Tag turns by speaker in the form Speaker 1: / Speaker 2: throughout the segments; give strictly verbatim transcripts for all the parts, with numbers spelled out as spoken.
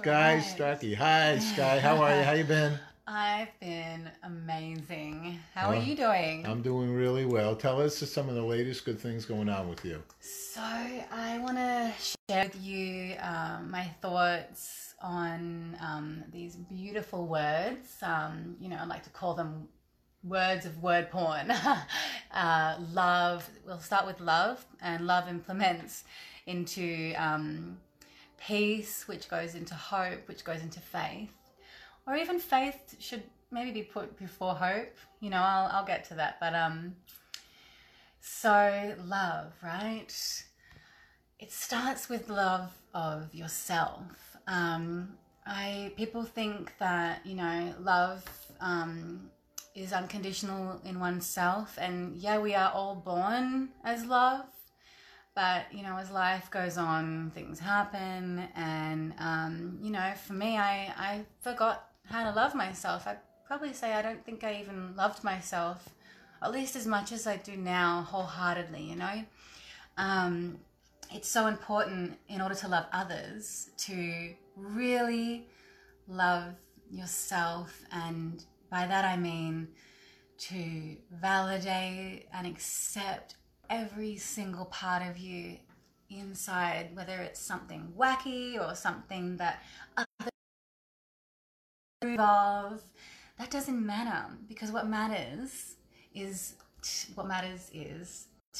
Speaker 1: Sky
Speaker 2: right.
Speaker 1: Starkey. Hi, Sky. How are you? How you been?
Speaker 2: I've been amazing. How are
Speaker 1: Oh,
Speaker 2: you doing?
Speaker 1: I'm doing really well. Tell us some of the latest good things going on with you.
Speaker 2: So, I want to share with you um, my thoughts on um, these beautiful words. Um, you know, I like to call them words of word porn. uh, love, we'll start with love, and love implements into um, peace, which goes into hope, which goes into faith. Or even faith should maybe be put before hope. You know, I'll, I'll get to that. But um, so love, right? It starts with love of yourself. Um, I people think that, you know, love um, is unconditional in oneself, and yeah, we are all born as love. But, you know, as life goes on, things happen. And, um, you know, for me, I, I forgot how to love myself. I'd probably say I don't think I even loved myself, at least as much as I do now, wholeheartedly, you know. Um, it's so important in order to love others to really love yourself. And by that I mean to validate and accept every single part of you inside, whether it's something wacky or something that others approve of. That doesn't matter, because what matters is what matters is to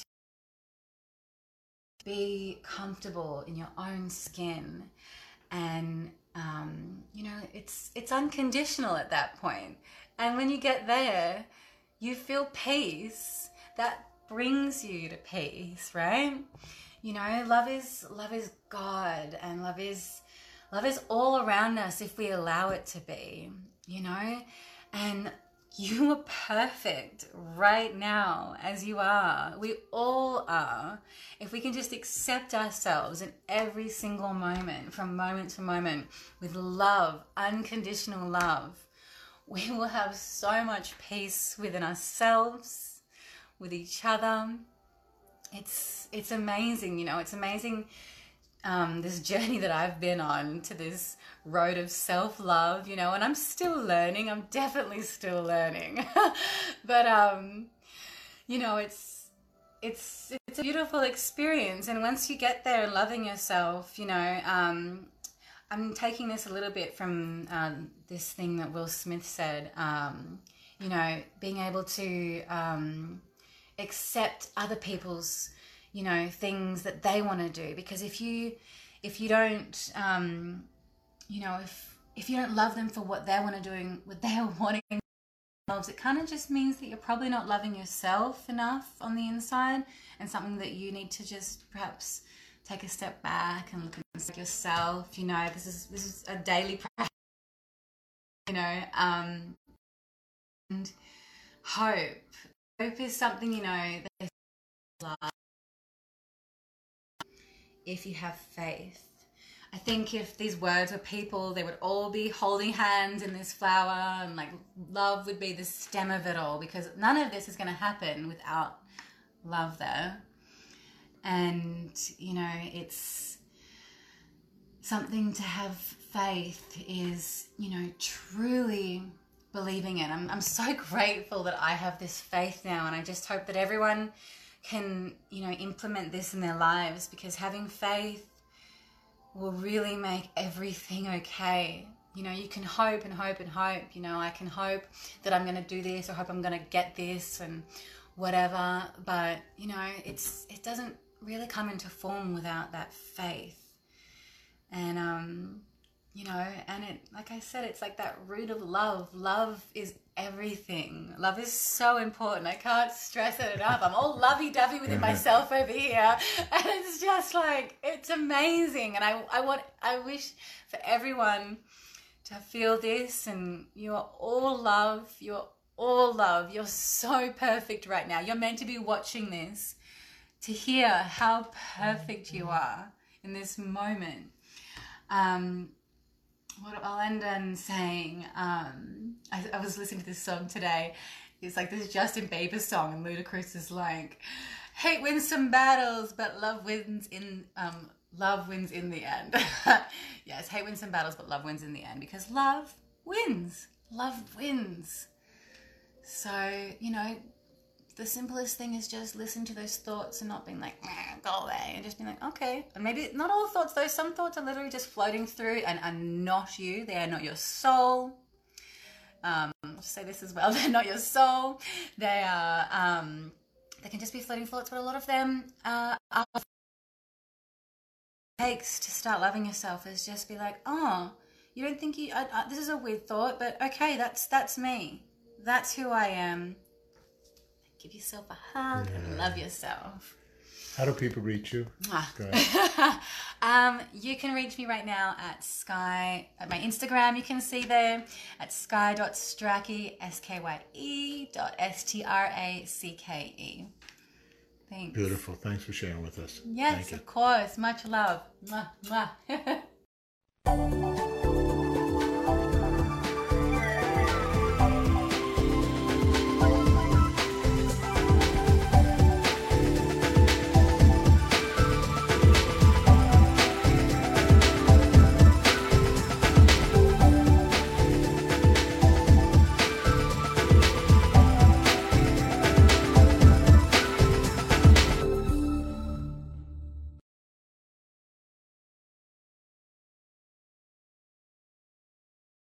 Speaker 2: be comfortable in your own skin, and um, you know, it's it's unconditional at that point. And when you get there, you feel peace. That brings you to peace, right? You know, love is love is God, and love is love is all around us if we allow it to be, you know? And you are perfect right now as you are. We all are. If we can just accept ourselves in every single moment, from moment to moment, with love, unconditional love, we will have so much peace within ourselves, with each other. It's it's amazing, you know, it's amazing, um, this journey that I've been on to this road of self-love, you know, and I'm still learning. I'm definitely still learning. But um, you know, it's it's it's a beautiful experience. And once you get there and loving yourself, you know, um, I'm taking this a little bit from um, this thing that Will Smith said, um, you know, being able to um, accept other people's, you know, things that they want to do. Because if you if you don't um you know, if if you don't love them for what they want to doing, what they're wanting themselves, it kind of just means that you're probably not loving yourself enough on the inside, and something that you need to just perhaps take a step back and look at yourself. You know, this is this is a daily practice, you know. um and hope hope is something, you know, that if you have faith. I think if these words were people, they would all be holding hands in this flower, and like love would be the stem of it all, because none of this is going to happen without love there. And, you know, it's something to have faith is, you know, truly believing it. I'm, I'm so grateful that I have this faith now, and I just hope that everyone can, you know, implement this in their lives, because having faith will really make everything okay. You know, you can hope and hope and hope. You know, I can hope that I'm going to do this, or hope I'm going to get this and whatever. But, you know, it's it doesn't really come into form without that faith. And, um, you know, and it, like I said, it's like that root of love. Love is everything. Love is so important. I can't stress it enough. I'm all lovey-dovey within myself over here, and it's just like, it's amazing. And I, I want, I wish for everyone to feel this. And you are all love. You're all love. You're so perfect right now. You're meant to be watching this to hear how perfect you are in this moment. Um, What I'll end on saying, um, I, I was listening to this song today. It's like this Justin Bieber song, and Ludacris is like, Hate wins some battles, but love wins in um love wins in the end. Yes, hate wins some battles, but love wins in the end, because love wins. Love wins. So, you know, the simplest thing is just listen to those thoughts and not being like, go away, and just being like, okay. And maybe not all thoughts though. Some thoughts are literally just floating through and are not you. They are not your soul. Um, I'll just say this as well. They're not your soul. They are, um, they can just be floating thoughts, but a lot of them uh, are takes to start loving yourself is just be like, oh, you don't think you, I, I, this is a weird thought, but okay, that's, that's me. That's who I am. Give yourself a hug yeah. and love yourself.
Speaker 1: How do people reach you?
Speaker 2: um, you can reach me right now at Sky, at my Instagram, you can see there, at sky dot stracke, S K Y E dot S T R A C K E. Thanks.
Speaker 1: Beautiful. Thanks for sharing with us.
Speaker 2: Yes, of course. Much love. Mwah, mwah.